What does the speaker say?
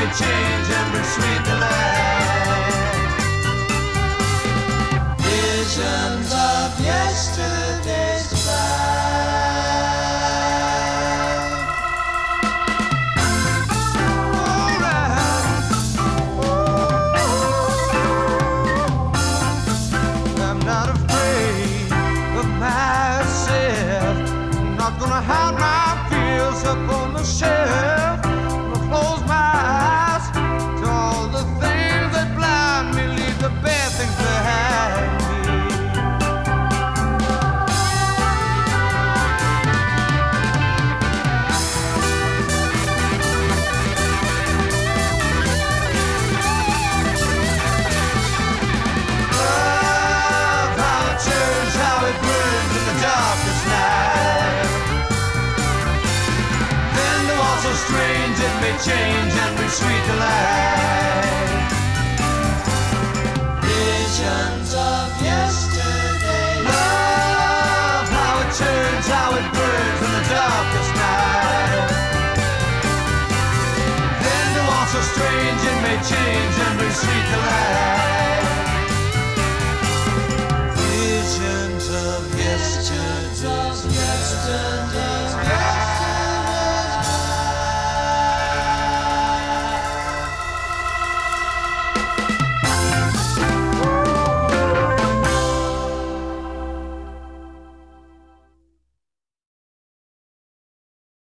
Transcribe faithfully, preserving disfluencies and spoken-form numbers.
change and bring sweet delight. Visions of yesterday's life. Alright. I'm not afraid of myself. I'm not gonna hide my fears up on the shelf. I'll close my eyes to all the things that blind me, leave the bad things behind me. Love, how it turns, how it burns in the darkest night. Then the walls so strange it may change and bring sweet delight. Visions of yesterday. Love, how it turns, how it burns in the darkest night. Then the walls so strange it may change and bring sweet delight.